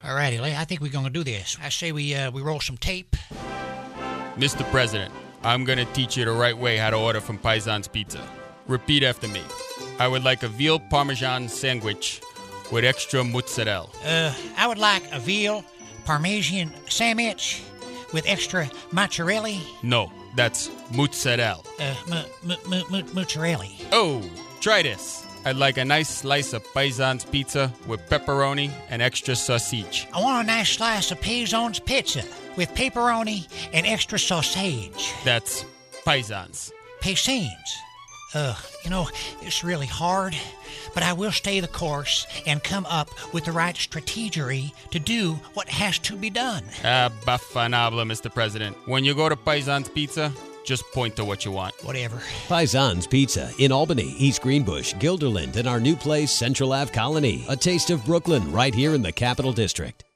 Alrighty, Lee, I think we're going to do this. I say we roll some tape. Mr. President, I'm going to teach you the right way how to order from Paisan's Pizza. Repeat after me. I would like a veal parmesan sandwich with extra mozzarella. I would like a veal parmesan sandwich with extra mozzarella. No, that's mozzarella. Mozzarella. Oh, try this. I'd like a nice slice of Paisan's Pizza with pepperoni and extra sausage. I want a nice slice of Paisan's Pizza with pepperoni and extra sausage. That's Paisan's. Paisan's. It's really hard, but I will stay the course and come up with the right strategy to do what has to be done. Baffanabla, Mr. President. When you go to Paisan's Pizza, just point to what you want. Whatever. Paisan's Pizza in Albany, East Greenbush, Guilderland, and our new place, Central Ave Colony. A taste of Brooklyn right here in the Capital District.